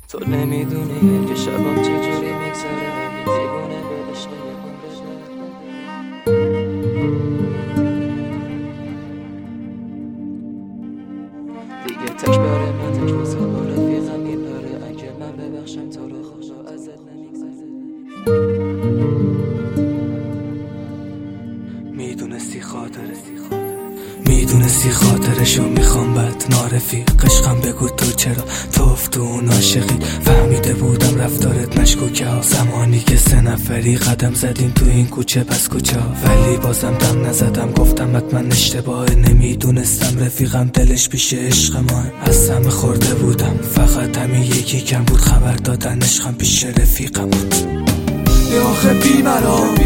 تو نمیدونی که شبام چجوری میگذره، دیوونه به عشق دیگه تک بره من تک روزا با رفیقم میپره. اگه من ببخشم تو رو خدا ازت نمیگذره. میدونستی خاطرشو میخوام بد نارفیق عشقم بگو تو چرا توف تو اون عاشقی. فهمیده بودم رفتارت مشکوکه زمانی که 3 نفری قدم زدیم تو این کوچه پس کجا، ولی بازم دم نزدم گفتم حتما اشتباهه. نمیدونستم رفیقم دلش پیش عشق ما، از همه خورده بودم فقط همین یکی کم بود. خبر دادن عشقم پیش رفیقم بود. آخه بیمرام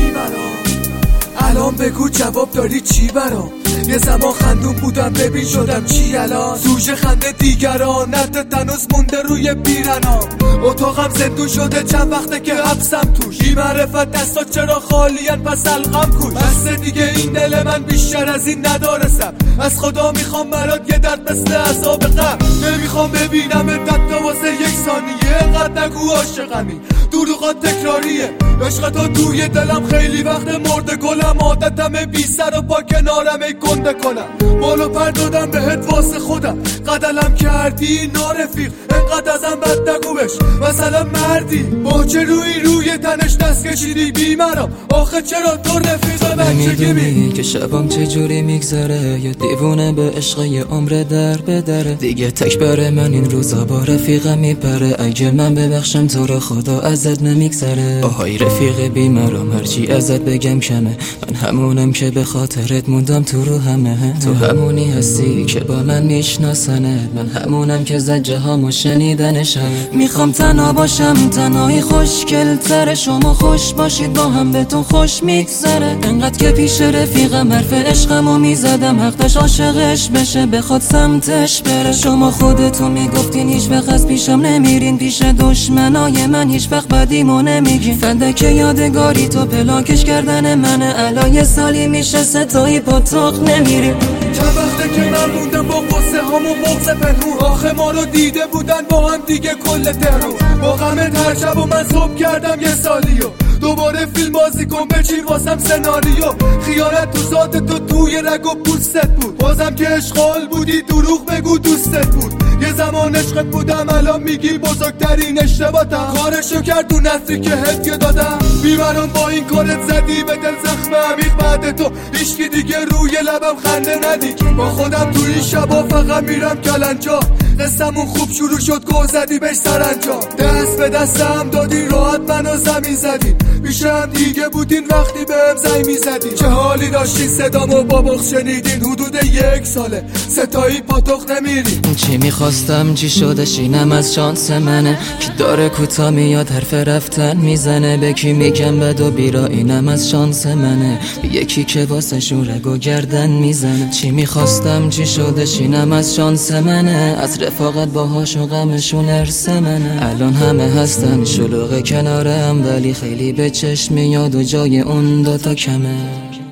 الان بگو جواب داری چی برام؟ یه زمان خندون بودم ببین شدم چی الان؟ سوژه خنده دیگران نت تنوز مونده روی پیرنام. اتاقم زندون شده چند وقته که حبسم توش. بی معرفت دستا چرا خالیان پس القم کوش. بس دیگه این دل من بیشتر از این ندارسم. از خدا میخوام برات یه درد مثل عذاب غم. نمیخوام ببینم تا واسه یک ثانیه. قد نگو عاشقمی دروغات تکراریه. عشق تو توی دلم خیلی وقت مرده گلم. عادتم بی سر و پا کنارم ای گنده کنم. بالو پر دادم بهت واسه خودم. قدلم کردی نارفیق انقدر ازم بد نگوش. مثلا مردی با چه روی تنش دست کشیدی بیمرام. آخه چرا تو رفیق بچگی نمیدونی که شبام چجوری میگذره، یا دیوونه به عشق یه عمر در بدره. دیگه تک بره من این روزا با رفیقم میپره. اگه من ببخشم تو رو خدا ازت نمیگذره. آهای رفیق بیمرام هرچی ازت بگم کمه. من همونم که به خاطرت موندم تو رو همه. تو همونی هستی که با من میشناسنت. من همونم که زجه هامو شنیدنشم. میخوام تنها باشم تنهایی خوشگل تره. شما خوش باشید با هم بهتون خوش میگذره. انقدر که پیش رفیقم حرف عشقمو میزدم حقش عاشقش بشه بخواد سمتش بره. شما خودتون میگفتین هیچ وقت از پیشم نمیرین. پیش دشمنای من هیچ وقت بدیمو نمیگین. فندک یادگاری تو پلاکش کردن منه. الان یه سالی میشه ستایی با تاق نمیریم. چند وقته که من موندم با قصه هامو بغض پنهون. آخه ما رو دیده بودن با هم دیگه کل تهرون. با غمت هر شب و من صبح کردم یه سالیو. دوباره فیلم بازی کن بچین واسم سناریو. خیانت تو ذات تو توی رگ و پوستت بود. بازم که اشغال بودی دروغ بگو دوستت بود. یه زمان عشقت بودم الان میگی بزرگترین اشتباهتم. کارشو کرد اون نصری که هدیه دادم. بیمرام با این کارت زدی به دل زخم عمیق. بعد تو هیچکی دیگه روی لبم خنده ندید. با خودم تو این شبا فقط میرم کلنجا. قصمون خوب شروع شد گو زدی بهش سرانجام. دست به دستم دادی راحت منو زمین زدی. پیشم دیگه بودین وقتی بهم زنگ میزدی. چه حالی داشتین صدامو با بغض شنیدین. حدود 1 ساله ستایی پاتوق نمیری. چی میخواستم چی شدش اینم از شانس منه. کی داره کوتا میاد حرف رفتن میزنه. به کی میگم بد و بیرا اینم از شانس منه. به یکی که واسه شورگ و گردن میزنه. چی میخواستم چی شدش اینم از شانس منه. از رفاقت باهاش و غمشون ارث منه. الان همه هستن شلوغ کنارم ولی خیلی به چشم میاد و جای اون دوتا کمه.